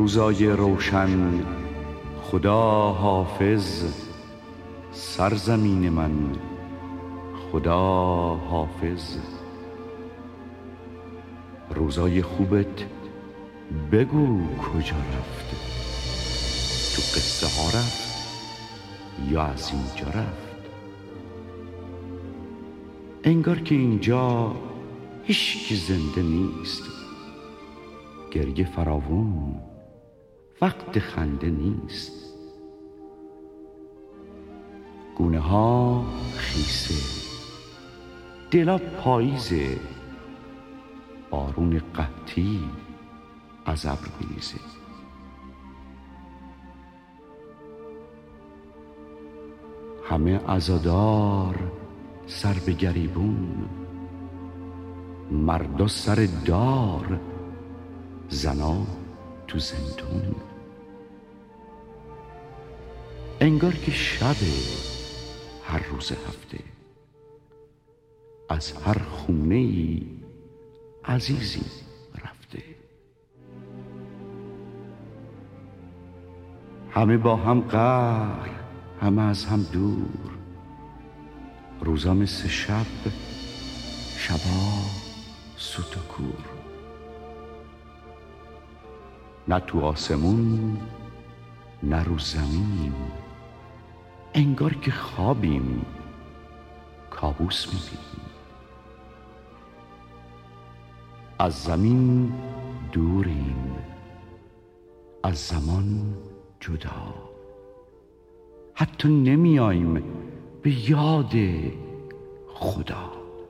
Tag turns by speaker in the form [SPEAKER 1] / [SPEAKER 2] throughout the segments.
[SPEAKER 1] روزای روشن خدا حافظ، سرزمین من خدا حافظ. روزای خوبت بگو کجا رفت، تو قصه ها رفت یا از اینجا رفت؟ انگار که اینجا هیچ کی زنده نیست، گریه فراوون وقت خنده نیست. گونه ها خیسه، دلا پاییزه، بارون قحطی از ابر میریزه. همه عزادار سر به گریبون، مردا سر دار، زنا تو زندون. انگار که شب هر روز هفته، از هر خونه ای عزیزی رفته. همه با هم قهر، همه از هم دور، روزا مثل شب، شبا سوت و کور. نه تو آسمون نه رو زمین، انگار که خوابیم کابوس میبینیم. از زمین دوریم، از زمان جدا، حتی نمیاییم به یاد خدا.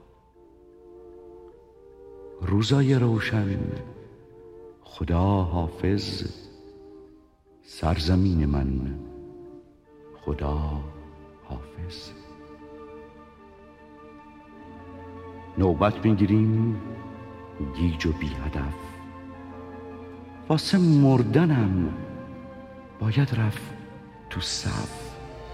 [SPEAKER 1] روزای روشن خدا حافظ، سرزمین من خدا حافظ. نوبت میگیریم گیج و بی هدف، واسه مردنم باید رفت تو صف.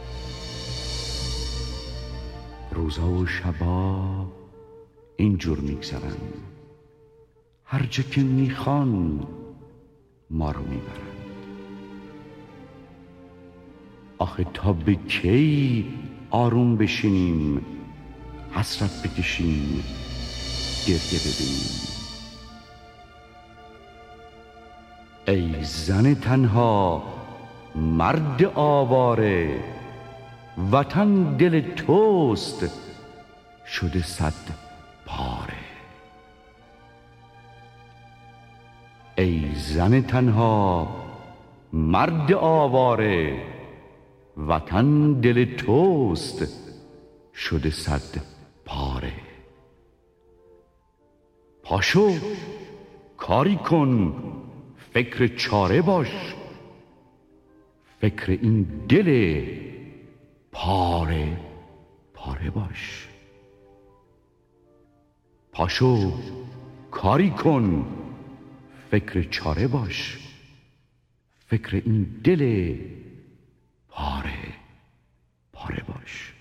[SPEAKER 1] روزا و شبا اینجور میگذرن، هر جا که میخوان ما رو میبرن. آخه تا به کی آروم بشینیم، حسرت بکشیم، گریه ببینیم؟ ای زن تنها مرد آواره، وطن دل توست شده صد پاره. ای زن تنها مرد آواره، وطن دل توست شده صد پاره. پاشو کاری کن، فکر چاره باش، فکر این دل پاره پاره باش. پاشو کاری کن، فکر چاره باش، فکر این دل پاره پاره باش.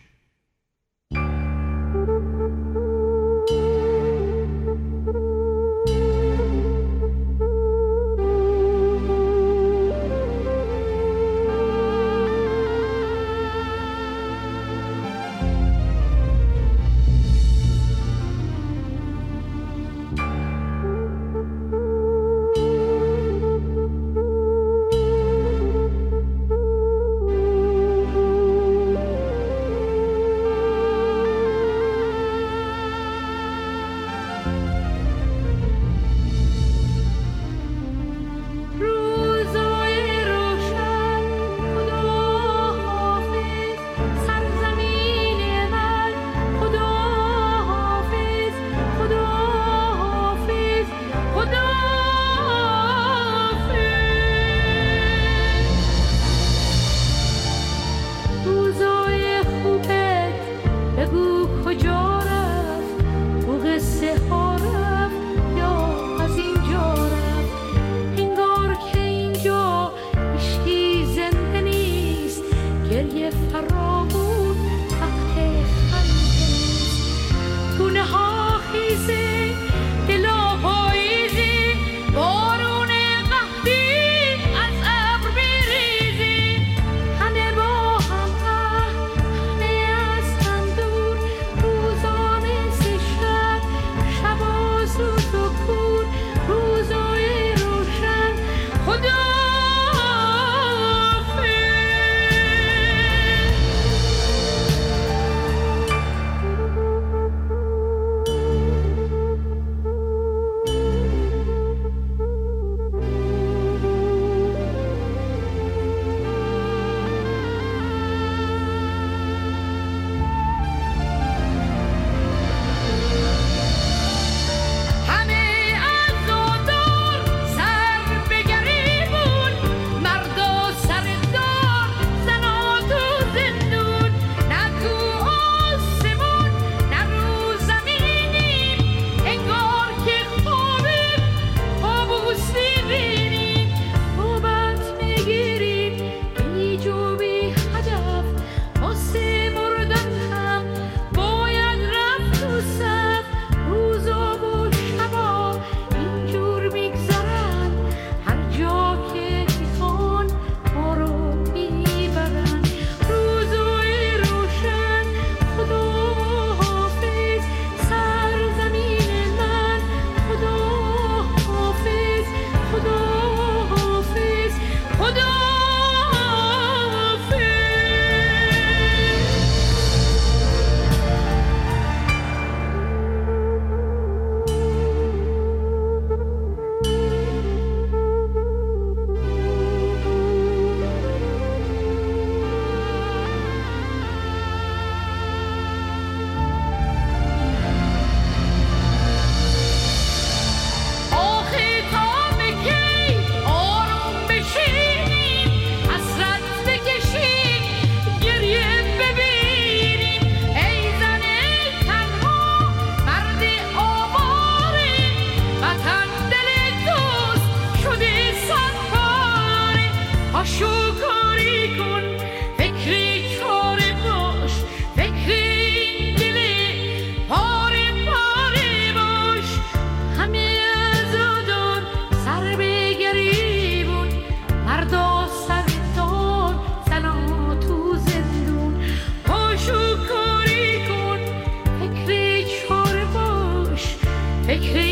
[SPEAKER 2] فکری